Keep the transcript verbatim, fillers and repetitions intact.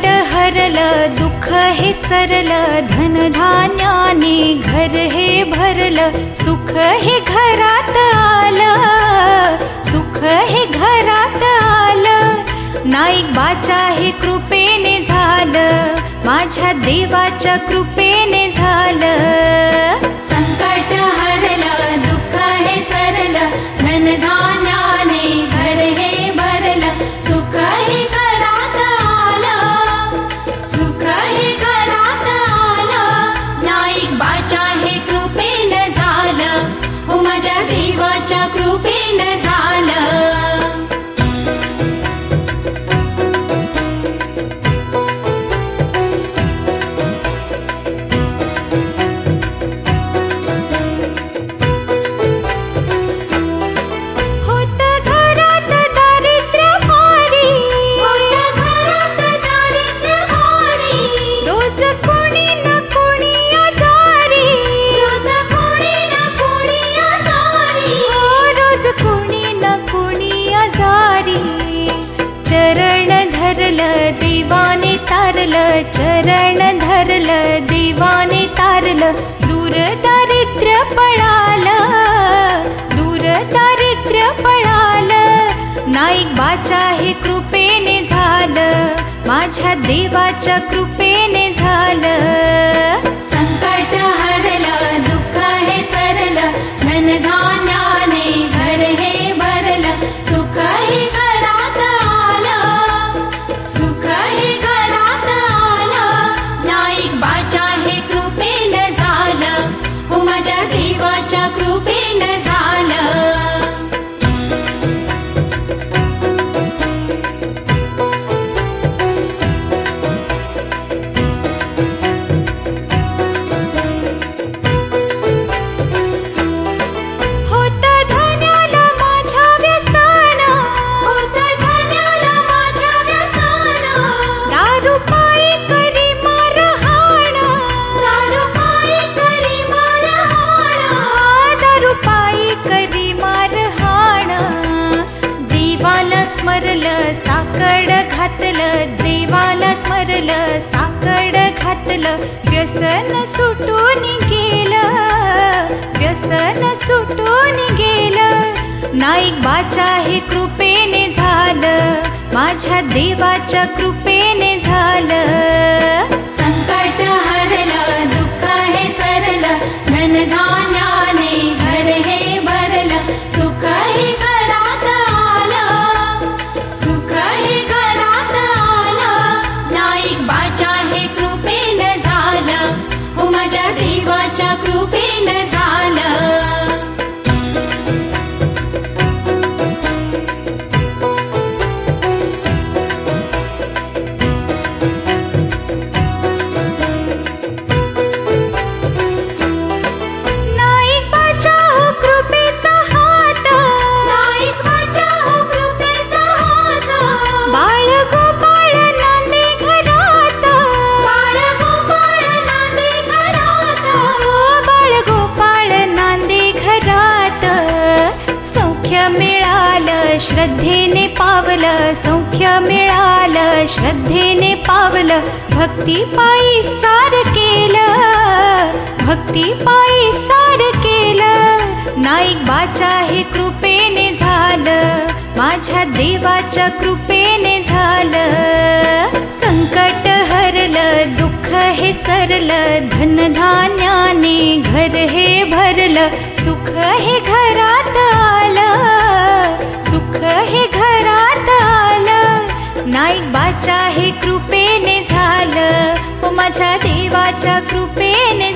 हरलं, दुःख हे सरलं, धनधान्याने घर हे भरलं, सुख हे घरात आलं, सुख हे घरात आलं. नाईकबाच्या हे कृपेने झालं, माझ्या देवाच्या कृपेने झालं. संकट हरलं, दुःख हे सरलं, धनधान्याने घर हे भरलं, सुख हे घरात आलं, सुख हे घरात आलं. नाईकबाच्या हे कृपेने झालं, हो माझ्या देवाच्या कृपेने झालं. देवाने तारलं, चरण धरलं, देवाने तारलं, दूर दारिद्र्य पळालं, दूर दारिद्र्य पळालं. नाईकबाच्या हे कृपेने झालं, माझ्या देवाच्या कृपेने झालं. संकट हरलं, दुःख हे सरलं, धनधान्याने घर हे भरलं, सुख हे घरात आलं, सुख हे घरात आलं. नाईकबाच्या हे कृपेने झालं, हो माझ्या देवाच्या कृपेने झालं. साकड घातलं, देवाला स्मरलं, साकड घातलं, व्यसन सुटून गेलं, व्यसन सुटून गेलं. नाईकबाच्या हे कृपेने झालं, माझ्या देवाच्या कृपेने झालं. संकट हरलं, दुःख हे सरलं, धनधान्याने घर हे भरलं, सुख हे घरात आलं, सुख हे घरात आलं. नाईकबाच्या हे कृपेने झालं, हो माझ्या देवाच्या कृपेने झालं. श्रद्धेने पावलं, सौख्य मिळालं, श्रद्धेने पावलं, भक्ती पायी सार केलं, भक्ती पायी सार केलं. नाईकबाच्या हे कृपेने झालं, माझ्या देवाच्या कृपेने झालं. संकट हरलं, दुःख हे सरलं, धनधान्याने घर हे भरलं, सुख हे घरात आलं, सुख हे घरात आलं. नाईकबाच्या हे कृपेने झालं, हो माझ्या देवाच्या कृपेने